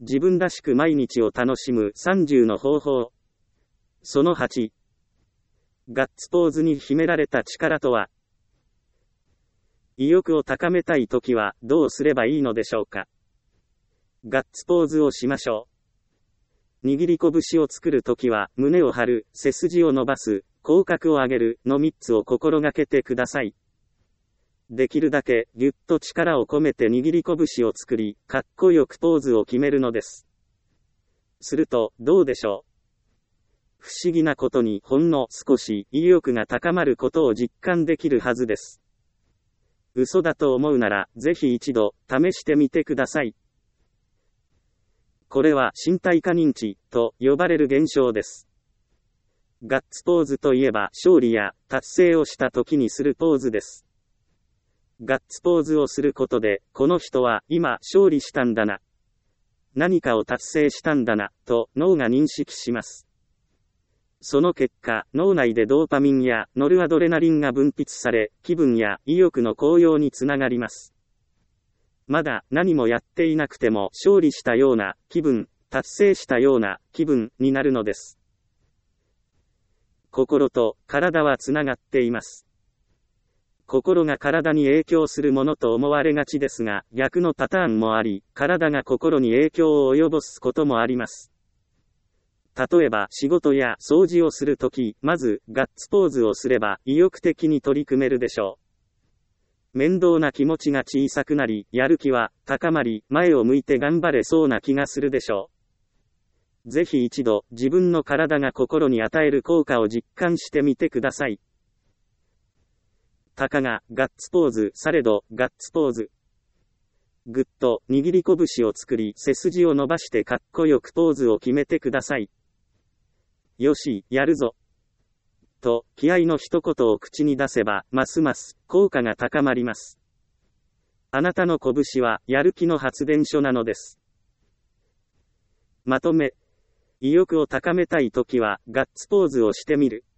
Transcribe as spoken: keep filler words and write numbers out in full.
自分らしく毎日を楽しむさんじゅうの方法。そのはち。ガッツポーズに秘められた力とは。意欲を高めたいときはどうすればいいのでしょうか。ガッツポーズをしましょう。握り拳を作るときは胸を張る、背筋を伸ばす、口角を上げるのみっつを心がけてください。できるだけぎゅっと力を込めて握り拳を作り、かっこよくポーズを決めるのです。すると、どうでしょう。不思議なことにほんの少し意欲が高まることを実感できるはずです。嘘だと思うなら、ぜひ一度試してみてください。これは身体化認知と呼ばれる現象です。ガッツポーズといえば勝利や達成をした時にするポーズです。ガッツポーズをすることで、この人は今勝利したんだな。何かを達成したんだな、と脳が認識します。その結果、脳内でドーパミンやノルアドレナリンが分泌され、気分や意欲の高揚につながります。まだ何もやっていなくても勝利したような気分、達成したような気分になるのです。心と体はつながっています。心が体に影響するものと思われがちですが、逆のパターンもあり、体が心に影響を及ぼすこともあります。例えば仕事や掃除をするとき、まずガッツポーズをすれば意欲的に取り組めるでしょう。面倒な気持ちが小さくなり、やる気は高まり、前を向いて頑張れそうな気がするでしょう。ぜひ一度自分の体が心に与える効果を実感してみてください。たかがガッツポーズされどガッツポーズ。ぐっと握り拳を作り背筋を伸ばしてかっこよくポーズを決めてください。よし、やるぞ。と気合の一言を口に出せばますます効果が高まります。あなたの拳はやる気の発電所なのです。まとめ。意欲を高めたいときはガッツポーズをしてみる。